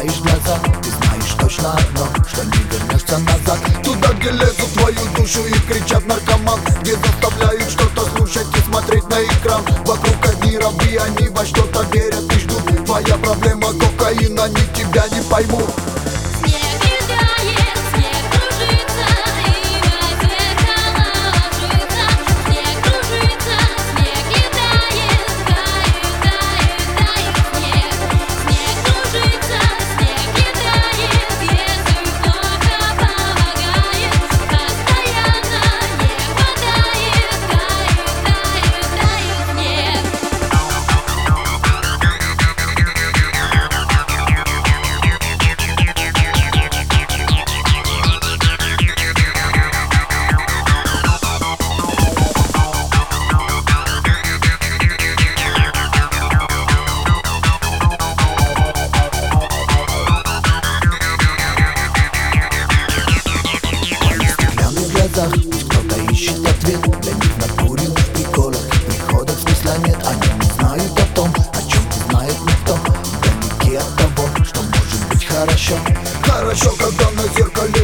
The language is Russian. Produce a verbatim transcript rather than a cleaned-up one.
твоих глазах ты знаешь точно одно, что не вернешься назад. Туда, где лезут в твою душу и кричат наркоман, где заставляют что-то слушать и смотреть на экран. Вокруг одни рабы, они во что-то верят и ждут. Твоя проблема кокаин, они тебя не поймут. Кто-то ищет ответ, для них накуренных приколах и приходах смысла нет. Они не знают о том, о чем не знает никто. Далеки от того, что может быть хорошо. Хорошо, когда на зеркале